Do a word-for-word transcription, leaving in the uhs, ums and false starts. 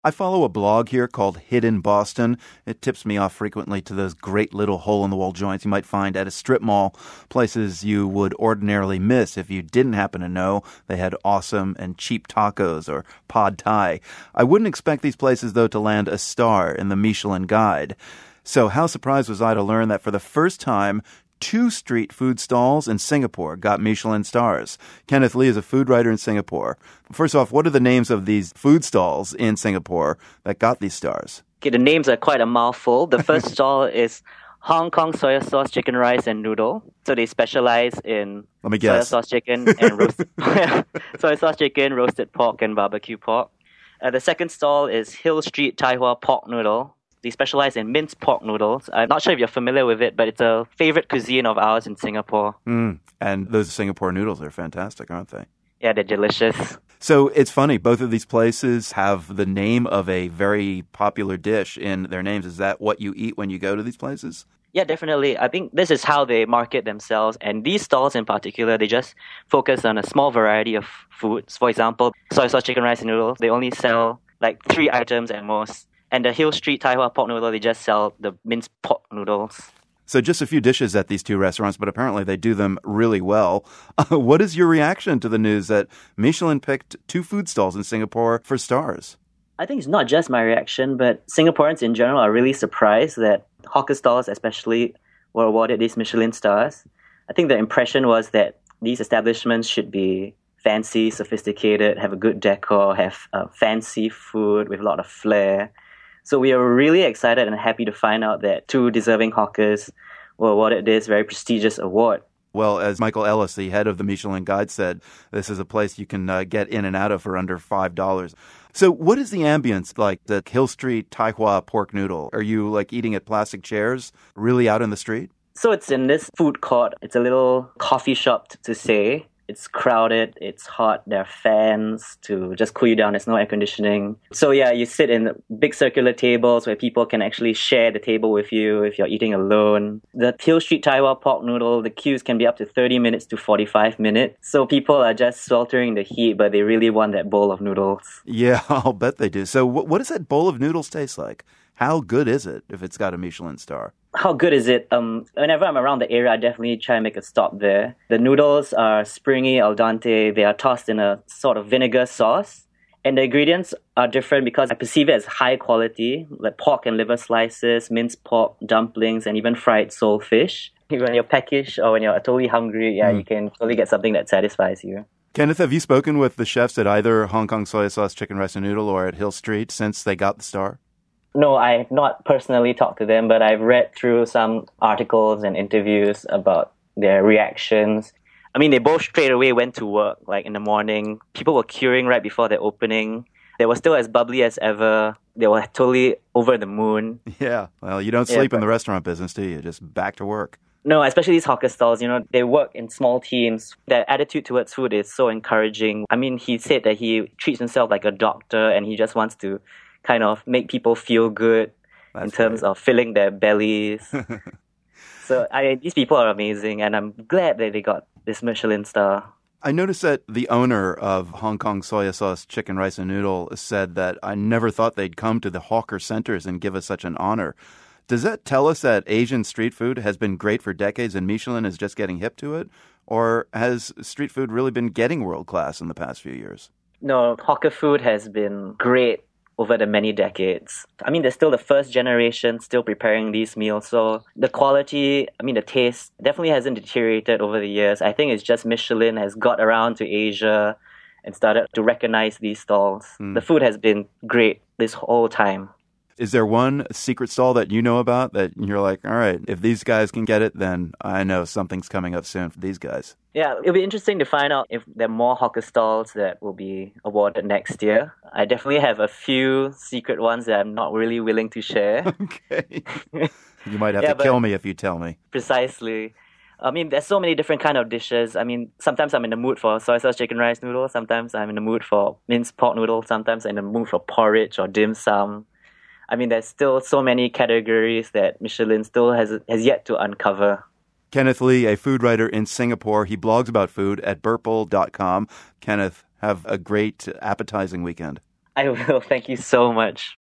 I follow a blog here called Hidden Boston. It tips me off frequently to those great little hole-in-the-wall joints you might find at a strip mall, places you would ordinarily miss if you didn't happen to know they had awesome and cheap tacos or pad thai. I wouldn't expect these places, though, to land a star in the Michelin Guide. So how surprised was I to learn that for the first time, two street food stalls in Singapore got Michelin stars. Kenneth Lee is a food writer in Singapore. First off, what are the names of these food stalls in Singapore that got these stars? Okay, the names are quite a mouthful. The first stall is Hong Kong soy sauce chicken rice and noodle. So they specialize in Let me guess. soy sauce chicken and roasted soy sauce chicken, roasted pork, and barbecue pork. Uh, the second stall is Hill Street Tai Hwa pork noodle. They specialize in minced pork noodles. I'm not sure if you're familiar with it, but it's a favorite cuisine of ours in Singapore. Mm. And those Singapore noodles are fantastic, aren't they? Yeah, they're delicious. So it's funny, both of these places have the name of a very popular dish in their names. Is that what you eat when you go to these places? Yeah, definitely. I think this is how they market themselves. And these stalls in particular, they just focus on a small variety of foods. For example, soy sauce chicken rice and noodles, they only sell like three items at most. And the Hill Street Tai Hwa pork noodle, they just sell the minced pork noodles. So just a few dishes at these two restaurants, but apparently they do them really well. Uh, what is your reaction to the news that Michelin picked two food stalls in Singapore for stars? I think it's not just my reaction, but Singaporeans in general are really surprised that hawker stalls especially were awarded these Michelin stars. I think the impression was that these establishments should be fancy, sophisticated, have a good decor, have uh, fancy food with a lot of flair. So we are really excited and happy to find out that two deserving hawkers were awarded this very prestigious award. Well, as Michael Ellis, the head of the Michelin Guide, said, this is a place you can uh, get in and out of for under five dollars. So what is the ambience like, the Hill Street Tai Hwa pork noodle? Are you like eating at plastic chairs, really out in the street? So it's in this food court. It's a little coffee shop to say. It's crowded, it's hot, there are fans to just cool you down, there's no air conditioning. So yeah, you sit in big circular tables where people can actually share the table with you if you're eating alone. The Hill Street Tai Hwa pork noodle, the queues can be up to thirty minutes to forty-five minutes. So people are just sweltering in the heat, but they really want that bowl of noodles. Yeah, I'll bet they do. So what, what does that bowl of noodles taste like? How good is it if it's got a Michelin star? How good is it? Um, whenever I'm around the area, I definitely try and make a stop there. The noodles are springy, al dente. They are tossed in a sort of vinegar sauce. And the ingredients are different because I perceive it as high quality, like pork and liver slices, minced pork, dumplings, and even fried sole fish. When you're peckish or when you're totally hungry, yeah, mm. you can totally get something that satisfies you. Kenneth, have you spoken with the chefs at either Hong Kong soy sauce chicken rice and noodle or at Hill Street since they got the star? No, I have not personally talked to them, but I've read through some articles and interviews about their reactions. I mean, they both straight away went to work, like in the morning. People were queuing right before their opening. They were still as bubbly as ever. They were totally over the moon. Yeah, well, you don't sleep yeah, but... in the restaurant business, do you? Just back to work. No, especially these hawker stalls, you know, they work in small teams. Their attitude towards food is so encouraging. I mean, he said that he treats himself like a doctor and he just wants to kind of make people feel good That's in terms great. of filling their bellies. So I, these people are amazing, and I'm glad that they got this Michelin star. I noticed that the owner of Hong Kong soy sauce chicken rice and noodle said that I never thought they'd come to the hawker centers and give us such an honor. Does that tell us that Asian street food has been great for decades and Michelin is just getting hip to it? Or has street food really been getting world class in the past few years? No, hawker food has been great over the many decades. I mean, there's still the first generation still preparing these meals. So the quality, I mean, the taste definitely hasn't deteriorated over the years. I think it's just Michelin has got around to Asia and started to recognize these stalls. Mm. The food has been great this whole time. Is there one secret stall that you know about that you're like, all right, if these guys can get it, then I know something's coming up soon for these guys? Yeah, it'll be interesting to find out if there are more hawker stalls that will be awarded next year. I definitely have a few secret ones that I'm not really willing to share. Okay. You might have yeah, to kill me if you tell me. Precisely. I mean, there's so many different kind of dishes. I mean, sometimes I'm in the mood for soy sauce chicken rice noodle. Sometimes I'm in the mood for minced pork noodle. Sometimes I'm in the mood for porridge or dim sum. I mean, there's still so many categories that Michelin still has has yet to uncover. Kenneth Lee, a food writer in Singapore. He blogs about food at burple dot com. Kenneth, have a great appetizing weekend. I will. Thank you so much.